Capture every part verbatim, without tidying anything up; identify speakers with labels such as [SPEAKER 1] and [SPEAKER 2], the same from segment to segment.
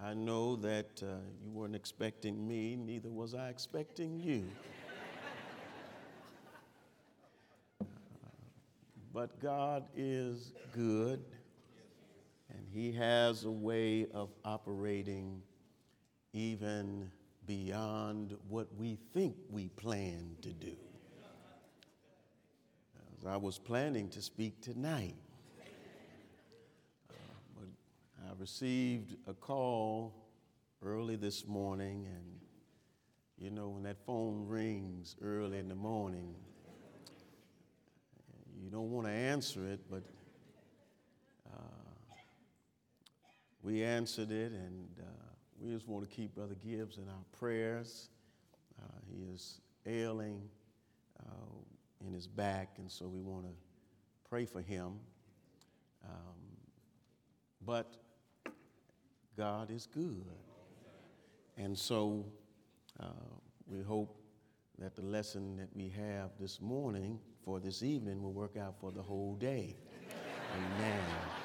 [SPEAKER 1] I know that uh, you weren't expecting me, neither was I expecting you. uh, but God is good, and He has a way of operating even beyond what we think we plan to do. As I was planning to speak tonight, I received a call early this morning, and you know, when that phone rings early in the morning, you don't want to answer it, but uh, we answered it, and uh, we just want to keep Brother Gibbs in our prayers. Uh, he is ailing uh, in his back, and so we want to pray for him. Um, but God is good. And so uh, we hope that the lesson that we have this morning for this evening will work out for the whole day. Amen.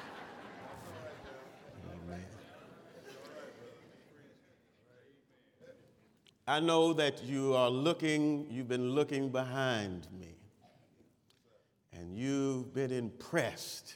[SPEAKER 1] Amen. I know that you are looking, you've been looking behind me, and you've been impressed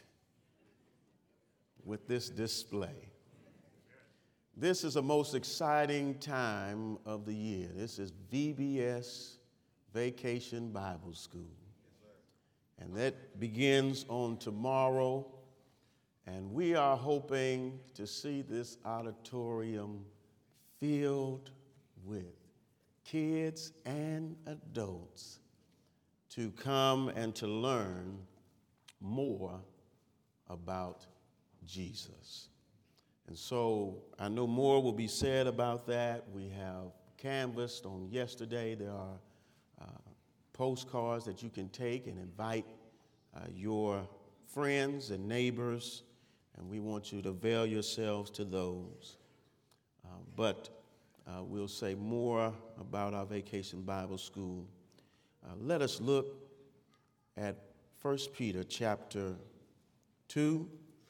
[SPEAKER 1] with this display. This is the most exciting time of the year. This is V B S Vacation Bible School. And that begins on tomorrow. And we are hoping to see this auditorium filled with kids and adults to come and to learn more about Jesus. And so I know more will be said about that. We have canvassed on yesterday. There are uh, postcards that you can take and invite uh, your friends and neighbors, and we want you to avail yourselves to those. Uh, but uh, we'll say more about our Vacation Bible School. Uh, let us look at First Peter chapter two.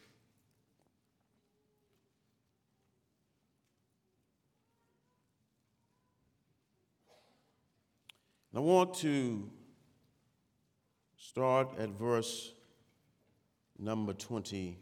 [SPEAKER 1] I want to start at verse number twenty.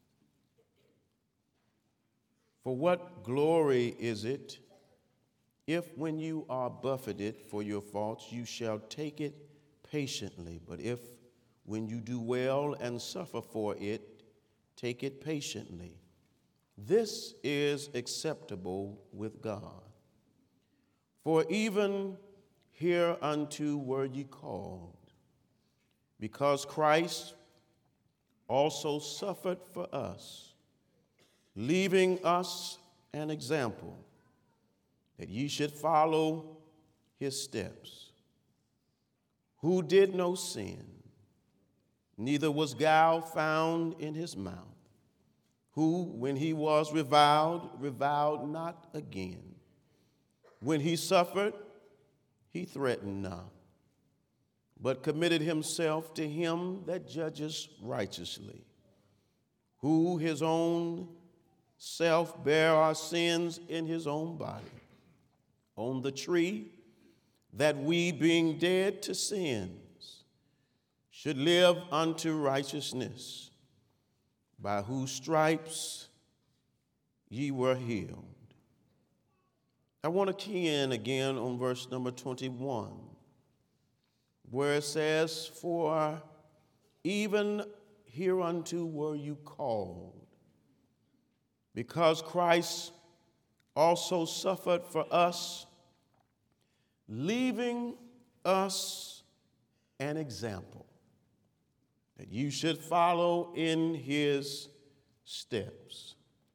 [SPEAKER 1] For what glory is it if when you are buffeted for your faults you shall take it patiently, but if when you do well and suffer for it, take it patiently. This is acceptable with God. For even hereunto were ye called, because Christ also suffered for us, leaving us an example, that ye should follow his steps, who did no sin, neither was guile found in his mouth, who, when he was reviled, reviled not again. When he suffered, he threatened not, but committed himself to him that judges righteously, who his own self bare our sins in his own body on the tree, that we, being dead to sins, should live unto righteousness, by whose stripes ye were healed. I want to key in again on verse number twenty-one, where it says, for even hereunto were you called, because Christ also suffered for us, leaving us an example, that you should follow in his steps.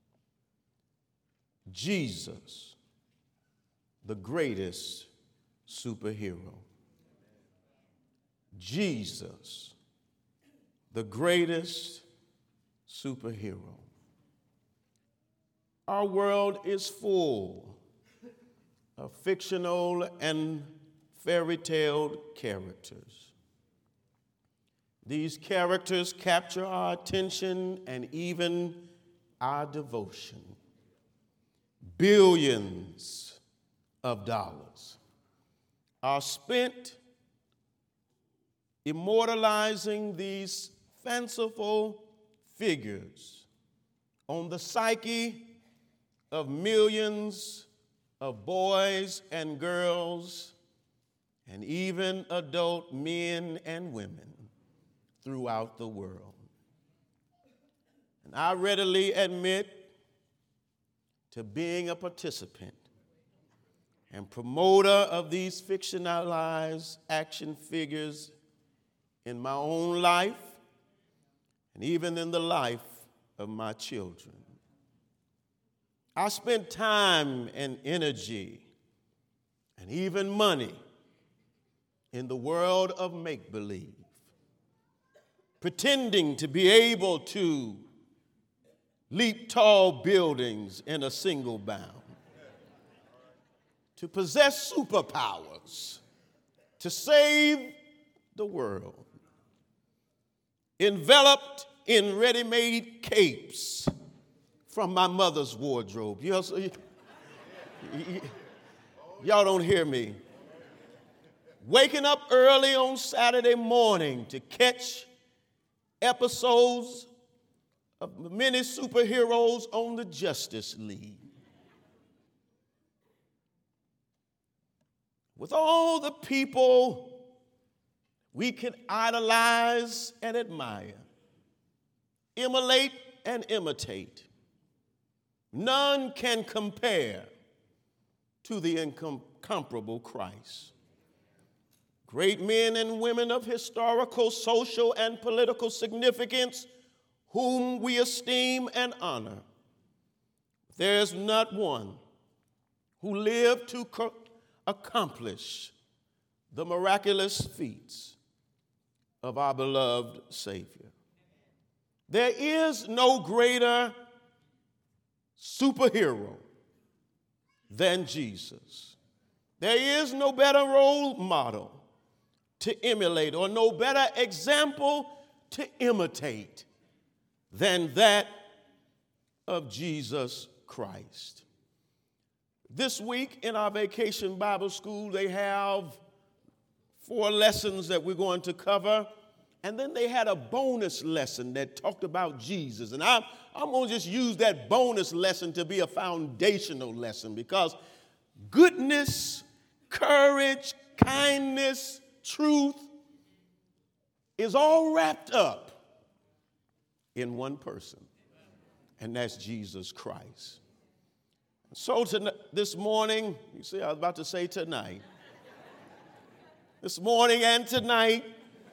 [SPEAKER 1] Jesus, the greatest superhero. Jesus, the greatest superhero. Our world is full of fictional and fairy tale characters. These characters capture our attention and even our devotion. billions of dollars are spent immortalizing these fanciful figures on the psyche of millions of boys and girls and even adult men and women throughout the world. And I readily admit to being a participant and promoter of these fictionalized action figures in my own life and even in the life of my children. I spent time and energy and even money in the world of make-believe, pretending to be able to leap tall buildings in a single bound, to possess superpowers, to save the world, enveloped in ready-made capes from my mother's wardrobe. You know, so you, you, y'all don't hear me. Waking up early on Saturday morning to catch episodes of many superheroes on the Justice League. With all the people we can idolize and admire, emulate and imitate, none can compare to the incomparable Christ. Great men and women of historical, social, and political significance whom we esteem and honor. There is not one who lived to co- accomplish the miraculous feats of our beloved Savior. There is no greater superhero than Jesus. There is no better role model to emulate or no better example to imitate than that of Jesus Christ. This week in our Vacation Bible School, they have four lessons that we're going to cover, and then they had a bonus lesson that talked about Jesus. And I'm, I'm going to just use that bonus lesson to be a foundational lesson because goodness, courage, kindness, truth is all wrapped up in one person, and that's Jesus Christ. So tonight, this morning, you see, I was about to say tonight, this morning and tonight,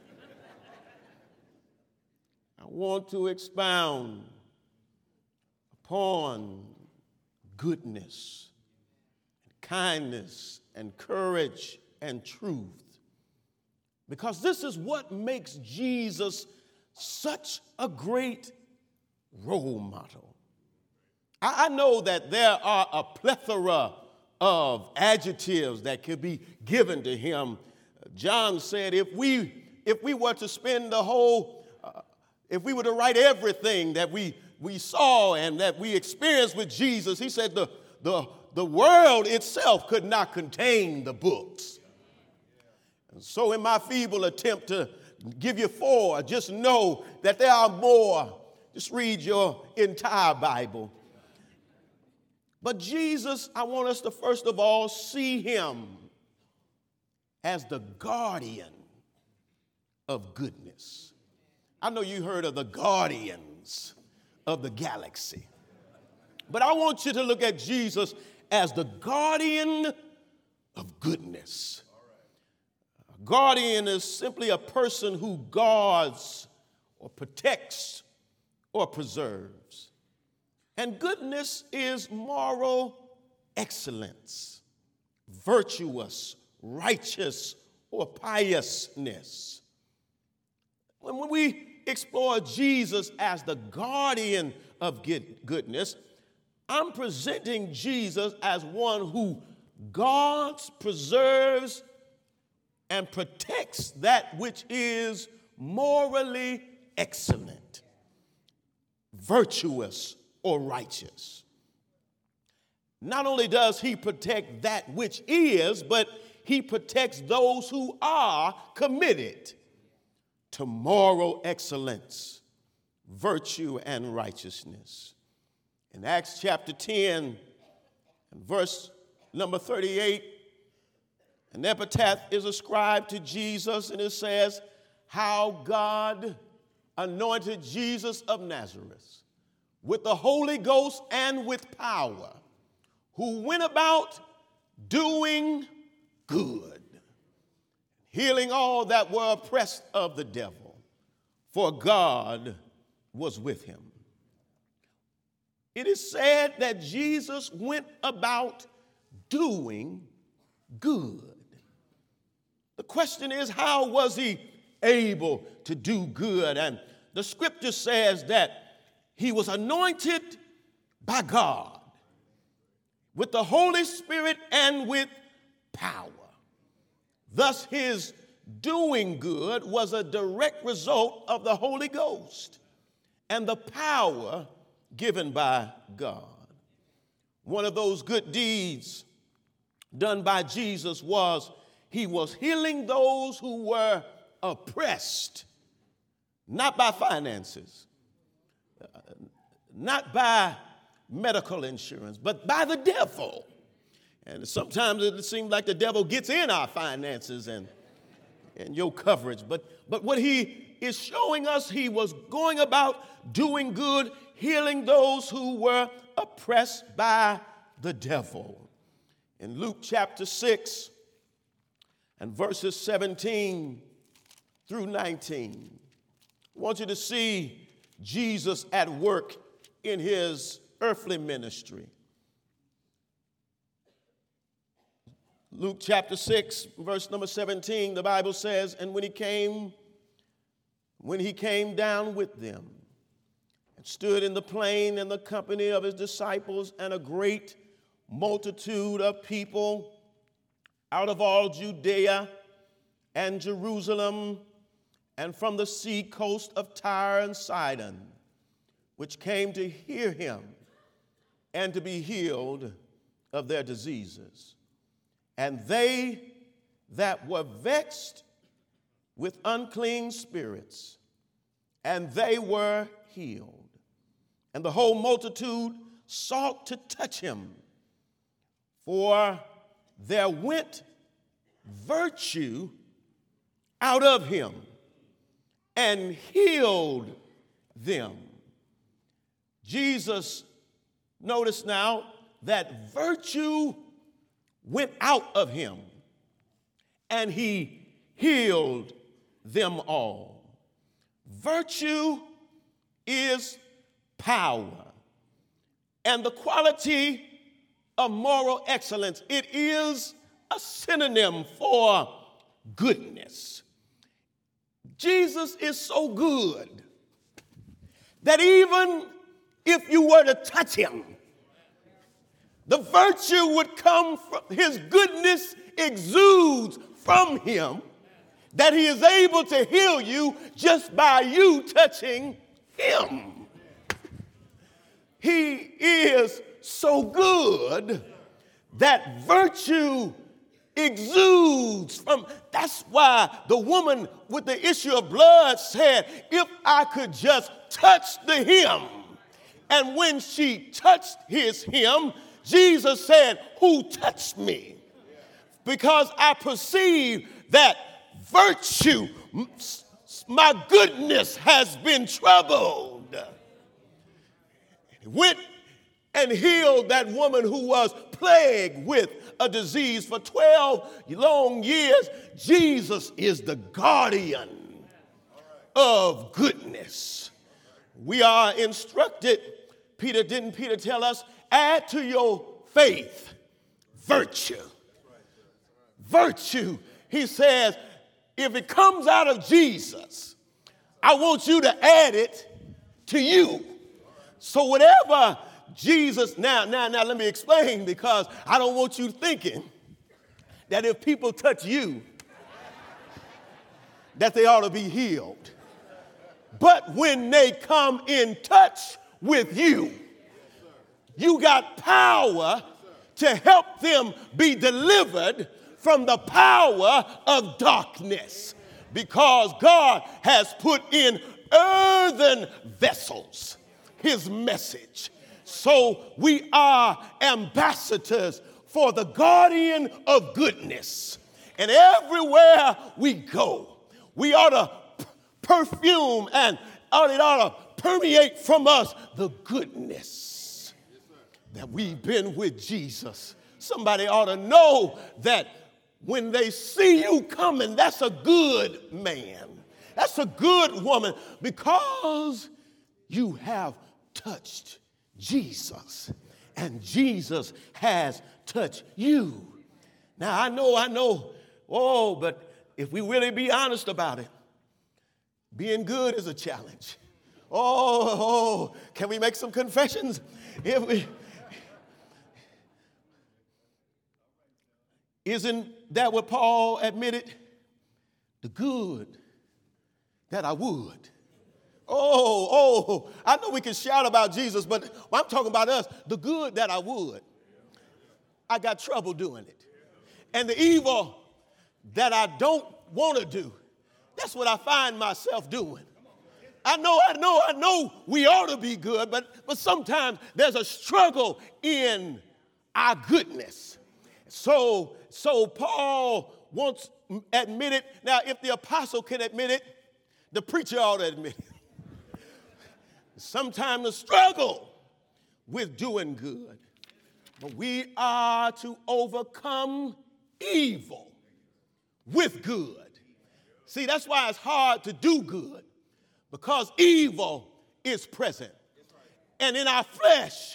[SPEAKER 1] I want to expound upon goodness, and kindness, and courage, and truth. Because this is what makes Jesus such a great role model. I, I know that there are a plethora of adjectives that could be given to him. John said if we, if we were to spend the whole, uh, if we were to write everything that we, we saw and that we experienced with Jesus, he said the, the, the world itself could not contain the books. And so in my feeble attempt to give you four, just know that there are more. Just read your entire Bible. But Jesus, I want us to first of all see him as the guardian of goodness. I know you heard of the Guardians of the Galaxy. But I want you to look at Jesus as the guardian of goodness. A guardian is simply a person who guards or protects or preserves. And goodness is moral excellence, virtuous, righteous, or piousness. When we explore Jesus as the guardian of goodness, I'm presenting Jesus as one who guards, preserves, and protects that which is morally excellent, virtuous, or righteous. not only does he protect that which is, but he protects those who are committed to moral excellence, virtue, and righteousness. In Acts chapter ten, and verse number thirty-eight, an epitaph is ascribed to Jesus, and it says, how God anointed Jesus of Nazareth with the Holy Ghost and with power, who went about doing good, healing all that were oppressed of the devil, for God was with him. It is said that Jesus went about doing good. The question is, how was he able to do good? And the scripture says that he was anointed by God with the Holy Spirit and with power. Thus, his doing good was a direct result of the Holy Ghost and the power given by God. One of those good deeds done by Jesus was he was healing those who were oppressed, not by finances, uh, not by medical insurance, but by the devil. And sometimes it seems like the devil gets in our finances and, and your coverage. But, but what he is showing us, he was going about doing good, healing those who were oppressed by the devil. In Luke chapter six and verses seventeen through nineteen, I want you to see Jesus at work in his earthly ministry. Luke chapter six, verse number seventeen, the Bible says, and when he came, when he came down with them and stood in the plain in the company of his disciples and a great multitude of people out of all Judea and Jerusalem and from the sea coast of Tyre and Sidon, which came to hear him and to be healed of their diseases. And they that were vexed with unclean spirits, and they were healed. And the whole multitude sought to touch him, for there went virtue out of him and healed them. Jesus, notice now that virtue went out of him and he healed them all. Virtue is power, and the quality of moral excellence, it is a synonym for goodness. Jesus is so good that even if you were to touch him, the virtue would come from his goodness, exudes from him, that he is able to heal you just by you touching him. He is so good that virtue exudes from. That's why the woman with the issue of blood said, if I could just touch the hem. And when she touched his hem, Jesus said, who touched me? Because I perceive that virtue, my goodness, has been troubled. He went and healed that woman who was plagued with a disease for twelve long years. Jesus is the guardian of goodness. We are instructed, Peter, didn't Peter tell us, add to your faith virtue. Virtue, he says, if it comes out of Jesus, I want you to add it to you. So whatever Jesus, now, now, now let me explain, because I don't want you thinking that if people touch you, that they ought to be healed. But when they come in touch with you, you got power to help them be delivered from the power of darkness, because God has put in earthen vessels his message. So we are ambassadors for the guardian of goodness. And everywhere we go, we ought to p- perfume and ought, it ought to permeate from us the goodness that we've been with Jesus. Somebody ought to know that when they see you coming, that's a good man. That's a good woman, because you have touched Jesus and Jesus has touched you. Now, I know, I know, oh, but if we really be honest about it, being good is a challenge. Oh, oh, can we make some confessions? If we, isn't that what Paul admitted? The good that I would. Oh, oh, I know we can shout about Jesus, but I'm talking about us. The good that I would. I got trouble doing it. And the evil that I don't want to do, that's what I find myself doing. I know, I know, I know we ought to be good, but, but sometimes there's a struggle in our goodness. So, so Paul wants admit it. Now, if the apostle can admit it, the preacher ought to admit it. Sometimes the struggle with doing good, but we are to overcome evil with good. See, that's why it's hard to do good, because evil is present. And in our flesh,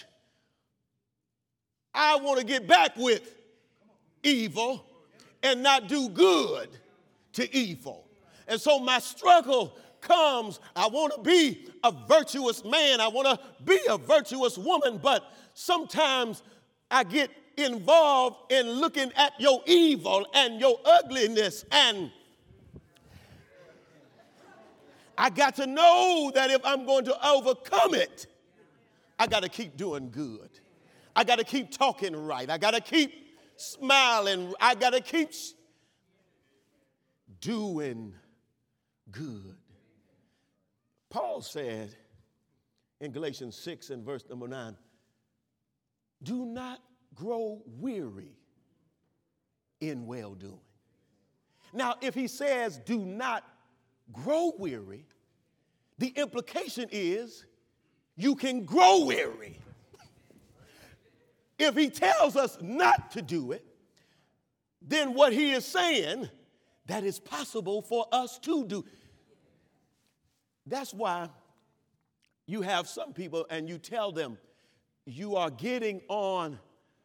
[SPEAKER 1] I want to get back with evil and not do good to evil. And so my struggle comes, I want to be a virtuous man, I want to be a virtuous woman, but sometimes I get involved in looking at your evil and your ugliness, and I got to know that if I'm going to overcome it, I got to keep doing good. I got to keep talking right. I got to keep smiling. I got to keep doing good. Paul said in Galatians six and verse number nine, do not grow weary in well-doing. Now, if he says do not grow weary, the implication is you can grow weary. If he tells us not to do it, then what he is saying, that it's possible for us to do. That's why you have some people and you tell them, you are getting on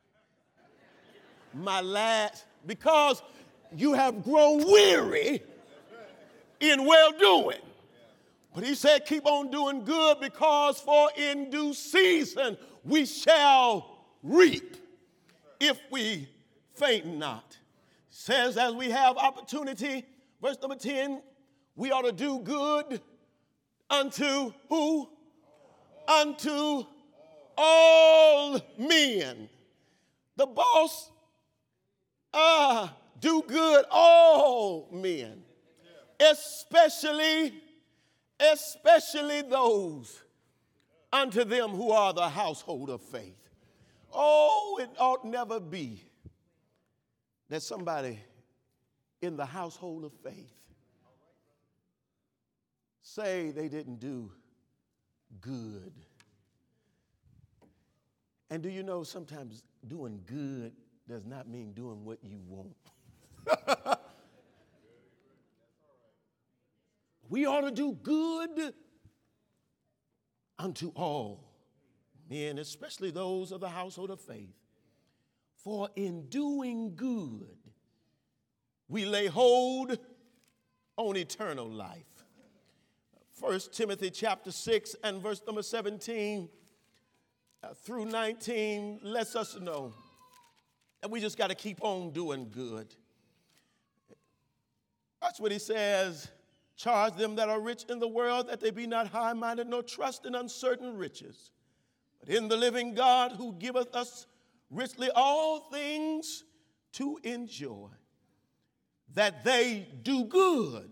[SPEAKER 1] my last, because you have grown weary in well-doing. But he said, keep on doing good, because for in due season we shall reap if we faint not. Says as we have opportunity, verse number ten, we ought to do good unto who? Unto all men. The boss, uh, do good all men, especially, especially those unto them who are the household of faith. Oh, it ought never be that somebody in the household of faith say they didn't do good. And do you know sometimes doing good does not mean doing what you want. We ought to do good unto all men, especially those of the household of faith. For in doing good, we lay hold on eternal life. First Timothy chapter six and verse number seventeen uh, through nineteen lets us know that we just got to keep on doing good. That's what he says. Charge them that are rich in the world that they be not high-minded nor trust in uncertain riches, but in the living God who giveth us richly all things to enjoy, that they do good,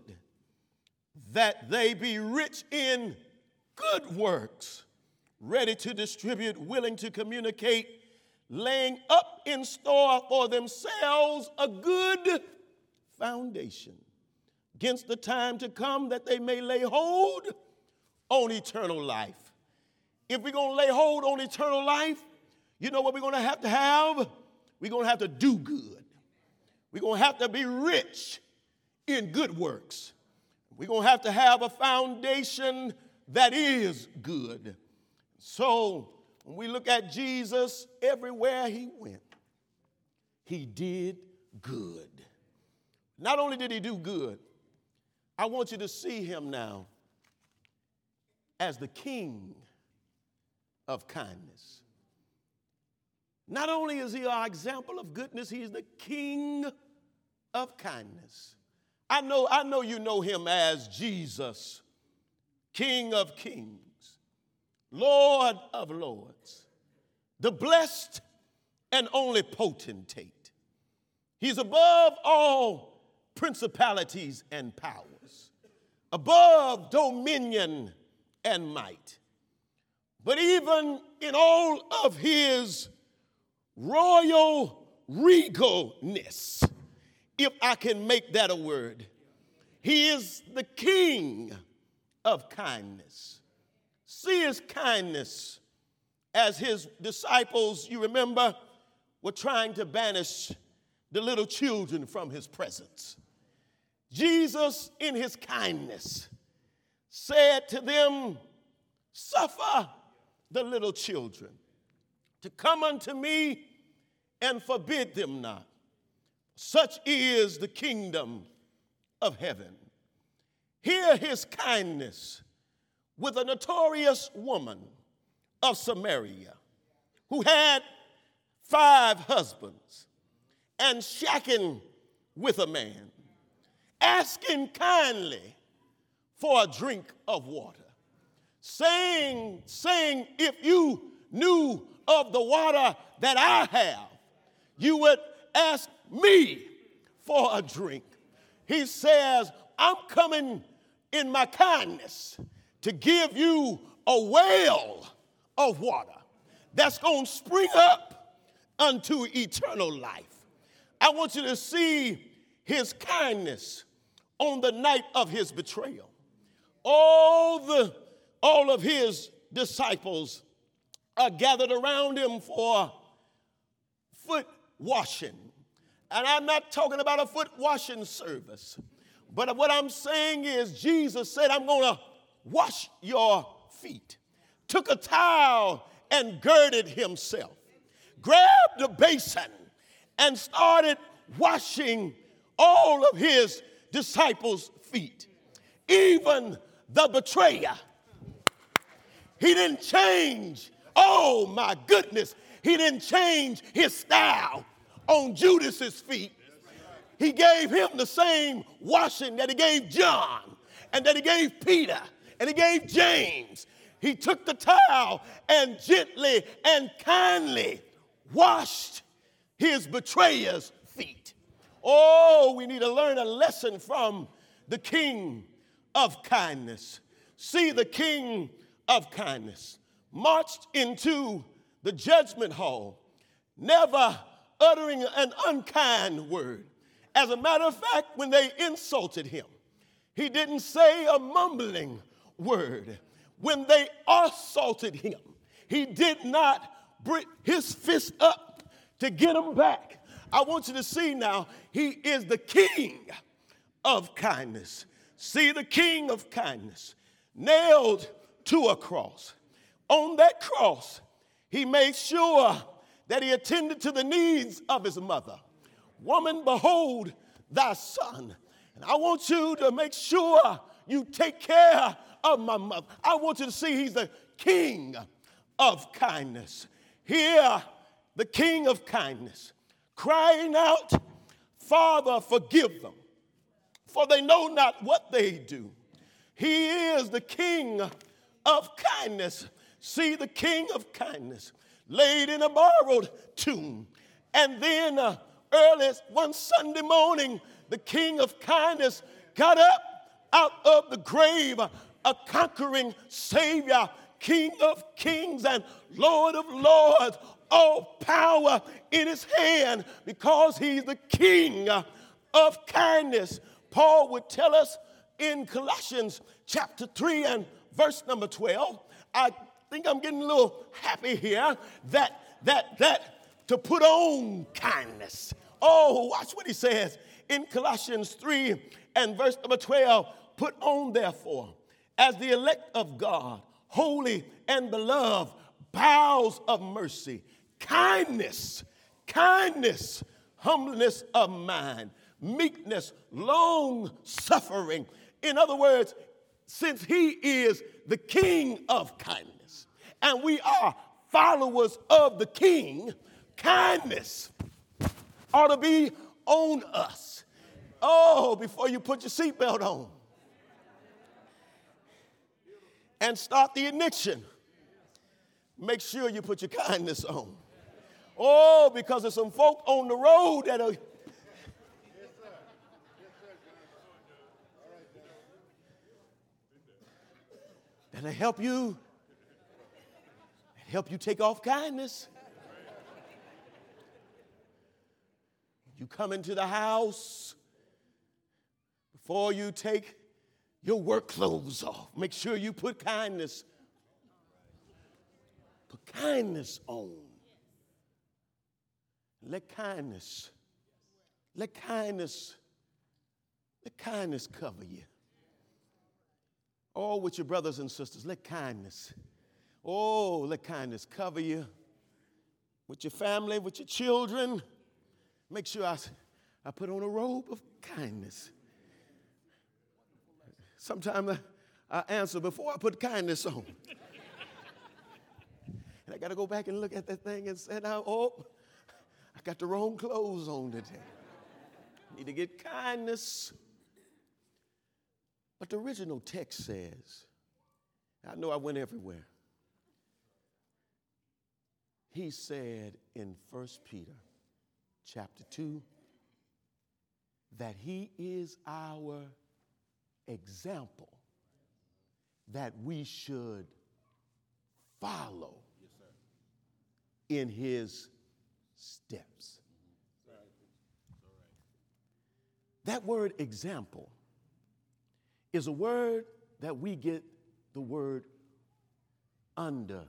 [SPEAKER 1] that they be rich in good works, ready to distribute, willing to communicate, laying up in store for themselves a good foundation against the time to come, that they may lay hold on eternal life. If we're going to lay hold on eternal life, you know what we're going to have to have? We're going to have to do good. We're going to have to be rich in good works. We're going to have to have a foundation that is good. So when we look at Jesus, everywhere he went, he did good. Not only did he do good, I want you to see him now as the King of kindness. Not only is he our example of goodness, he is the King of kindness. I know, I know you know him as Jesus, King of kings, Lord of lords, the blessed and only potentate. He's above all principalities and powers, above dominion and might. But even in all of his royal regalness, if I can make that a word, he is the King of kindness. See his kindness as his disciples, you remember, were trying to banish the little children from his presence. Jesus, in his kindness, said to them, "Suffer the little children to come unto me, and forbid them not. Such is the kingdom of heaven." Hear his kindness with a notorious woman of Samaria who had five husbands and shacking with a man, asking kindly for a drink of water, saying, saying, "If you knew of the water that I have, you would ask me for a drink." He says, "I'm coming in my kindness to give you a well of water that's going to spring up unto eternal life." I want you to see his kindness on the night of his betrayal. All the all of his disciples are gathered around him for foot washing. And I'm not talking about a foot washing service. But what I'm saying is Jesus said, "I'm going to wash your feet." Took a towel and girded himself. Grabbed a basin and started washing all of his disciples' feet. Even the betrayer. He didn't change. Oh my goodness. He didn't change his style on Judas's feet. He gave him the same washing that he gave John and that he gave Peter and he gave James. He took the towel and gently and kindly washed his betrayer's feet. Oh, we need to learn a lesson from the King of kindness. See, the King of kindness marched into the judgment hall, never uttering an unkind word. As a matter of fact, when they insulted him, he didn't say a mumbling word. When they assaulted him, he did not bring his fist up to get them back. I want you to see now, he is the King of kindness. See, the King of kindness nailed to a cross. On that cross, he made sure that he attended to the needs of his mother. "Woman, behold thy son." And I want you to make sure you take care of my mother. I want you to see he's the King of kindness. Here, the King of kindness, crying out, "Father, forgive them, for they know not what they do." He is the King of kindness. See, the King of kindness laid in a borrowed tomb. And then uh, early one Sunday morning, the King of kindness got up out of the grave, a conquering Savior, King of kings and Lord of lords, all power in his hand because he's the King of kindness. Paul would tell us in Colossians chapter three and verse number twelve. I think I'm getting a little happy here that that that to put on kindness. Oh, watch what he says in Colossians three and verse number twelve. Put on, therefore, as the elect of God, holy and beloved, bowels of mercy, kindness, kindness, humbleness of mind, meekness, long suffering. In other words, since he is the King of kindness and we are followers of the King, kindness ought to be on us. Oh, before you put your seatbelt on and start the ignition, make sure you put your kindness on. Oh, because there's some folk on the road that are that'll help you, help you take off kindness. You come into the house, before you take your work clothes off, make sure you put kindness. Put kindness on. Let kindness, let kindness, let kindness cover you. Oh, with your brothers and sisters, let kindness, oh, let kindness cover you. With your family, with your children, make sure I, I put on a robe of kindness. Sometimes I, I answer before I put kindness on. And I got to go back and look at that thing and say, now, oh, I got the wrong clothes on today. Need to get kindness. But the original text says, I know I went everywhere. He said in First Peter chapter two that he is our example that we should follow in his steps. That word example is a word that we get the word underwrite.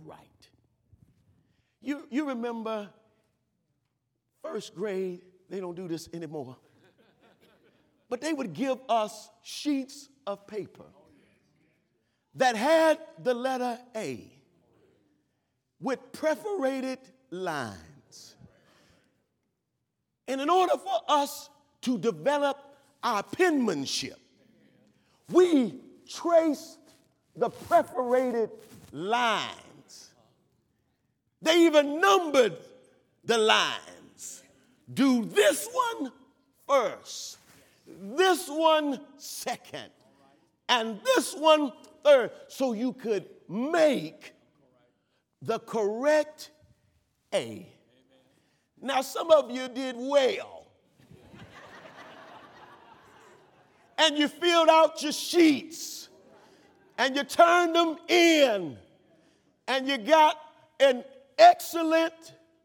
[SPEAKER 1] You, you remember first grade, they don't do this anymore, but they would give us sheets of paper that had the letter A with perforated lines. And in order for us to develop our penmanship, we traced the perforated lines. They even numbered the lines. Do this one first, this one second, and this one third, so you could make the correct A. Now, some of you did well. And you filled out your sheets and you turned them in and you got an excellent.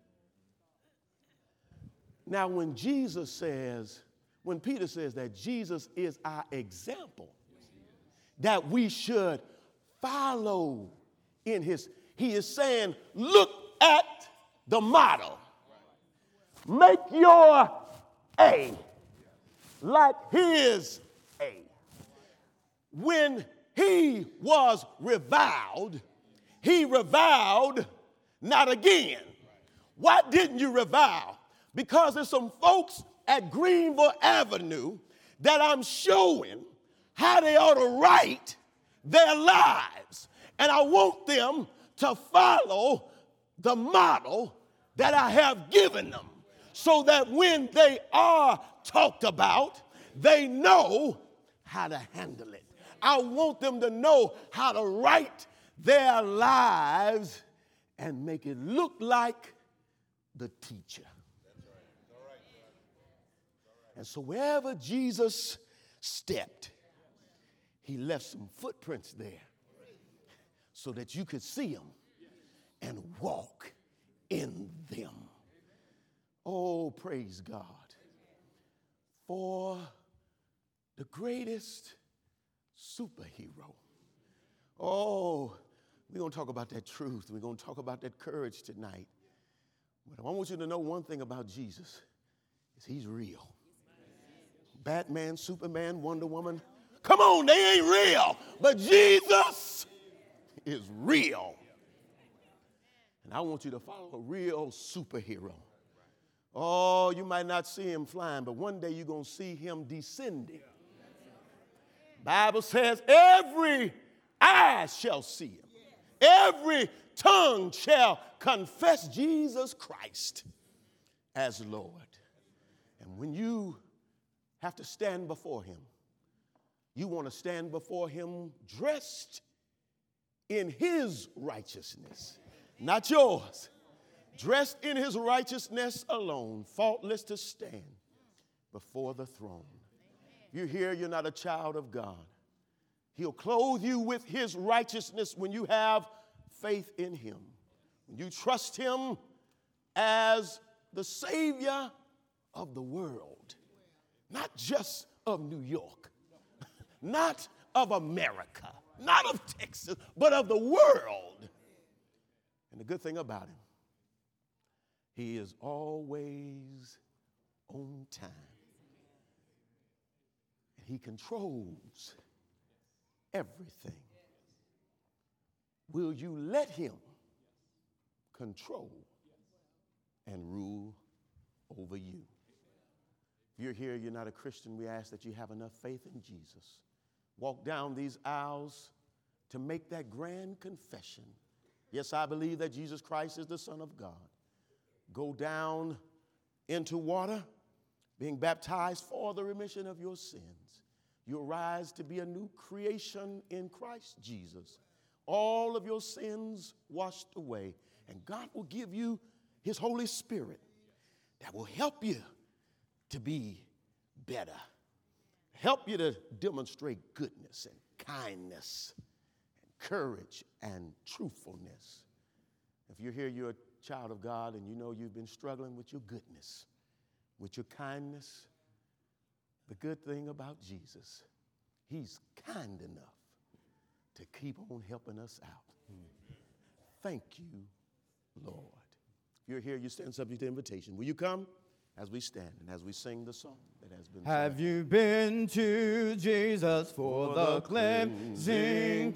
[SPEAKER 1] Now, when Jesus says, when Peter says that Jesus is our example, that we should follow in his, he is saying, look at the model. Make your A like his A. When he was reviled, he reviled not again. Why didn't you revile? Because there's some folks at Greenville Avenue that I'm showing how they ought to write their lives. And I want them to follow the model that I have given them so that when they are talked about, they know how to handle it. I want them to know how to write their lives and make it look like the teacher. And so wherever Jesus stepped, he left some footprints there so that you could see them and walk in them. Oh, praise God. For the greatest superhero. Oh, we're going to talk about that truth. We're going to talk about that courage tonight. But I want you to know one thing about Jesus is he's real. Batman, Superman, Wonder Woman, come on, they ain't real. But Jesus is real. And I want you to follow a real superhero. Oh, you might not see him flying, but one day you're going to see him descending. Bible says every eye shall see him. Every tongue shall confess Jesus Christ as Lord. And when you have to stand before him, you want to stand before him dressed in his righteousness, not yours. Dressed in his righteousness alone, faultless to stand before the throne. If you're here, you're not a child of God. He'll clothe you with his righteousness when you have faith in him. When you trust him as the Savior of the world. Not just of New York, not of America, not of Texas, but of the world. And the good thing about him, he is always on time. And he controls everything. Will you let him control and rule over you? If you're here, you're not a Christian, we ask that you have enough faith in Jesus. Walk down these aisles to make that grand confession. Yes, I believe that Jesus Christ is the Son of God. Go down into water, being baptized for the remission of your sins. You'll rise to be a new creation in Christ Jesus. All of your sins washed away. And God will give you his Holy Spirit that will help you to be better. Help you to demonstrate goodness and kindness and courage and truthfulness. If you're here, you're a child of God, and you know you've been struggling with your goodness, with your kindness. The good thing about Jesus, he's kind enough to keep on helping us out. Thank you, Lord. If you're here, you stand subject to invitation. Will you come as we stand and as we sing the song that has been sung?
[SPEAKER 2] Have you been to Jesus for, for the cleansing